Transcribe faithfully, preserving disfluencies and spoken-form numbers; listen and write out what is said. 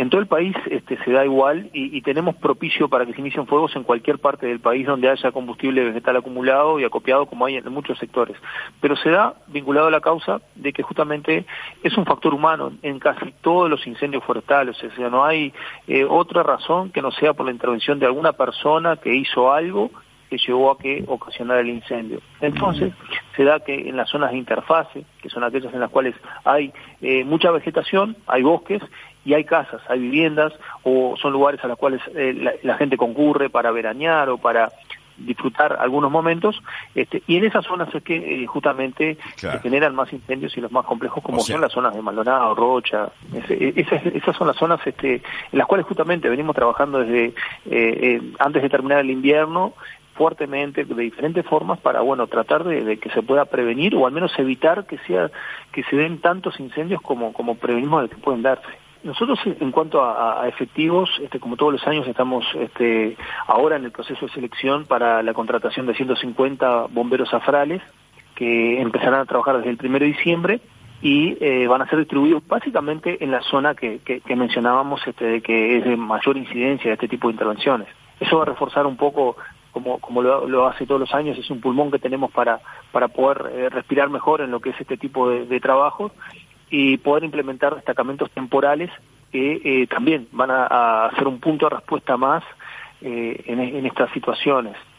en todo el país este, se da igual y, y tenemos propicio para que se inicien fuegos en cualquier parte del país donde haya combustible vegetal acumulado y acopiado, como hay en muchos sectores. Pero se da vinculado a la causa de que justamente es un factor humano en casi todos los incendios forestales. O sea, no hay eh, otra razón que no sea por la intervención de alguna persona que hizo algo que llevó a que ocasionara el incendio. Entonces, se da que en las zonas de interfase, que son aquellas en las cuales hay eh, mucha vegetación, hay bosques y hay casas, hay viviendas, o son lugares a los cuales eh, la, la gente concurre para veranear o para disfrutar algunos momentos, este, y en esas zonas es que eh, justamente claro. se generan más incendios y los más complejos, como o sea, son las zonas de Maldonado, Rocha. Ese, esas, esas son las zonas este, en las cuales justamente venimos trabajando desde eh, eh, antes de terminar el invierno, fuertemente, de diferentes formas, para bueno tratar de, de que se pueda prevenir o al menos evitar que sea que se den tantos incendios como como prevenimos de que pueden darse. Nosotros en cuanto a, a efectivos, este, como todos los años estamos este, ahora en el proceso de selección para la contratación de ciento cincuenta bomberos afrales que empezarán a trabajar desde el primero de diciembre y eh, van a ser distribuidos básicamente en la zona que, que, que mencionábamos este, de que es de mayor incidencia de este tipo de intervenciones. Eso va a reforzar un poco, como, como lo, lo hace todos los años, es un pulmón que tenemos para, para poder eh, respirar mejor en lo que es este tipo de, de trabajos y poder implementar destacamentos temporales que eh, también van a, a hacer un punto de respuesta más eh, en, en estas situaciones.